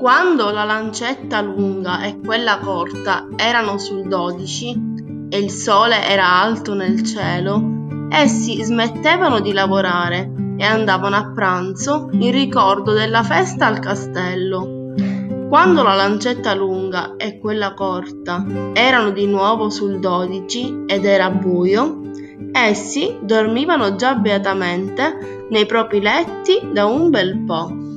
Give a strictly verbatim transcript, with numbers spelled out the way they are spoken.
Quando la lancetta lunga e quella corta erano sul dodici e il sole era alto nel cielo, essi smettevano di lavorare e andavano a pranzo in ricordo della festa al castello. Quando la lancetta lunga e quella corta erano di nuovo sul dodici ed era buio, essi dormivano già beatamente nei propri letti da un bel po'.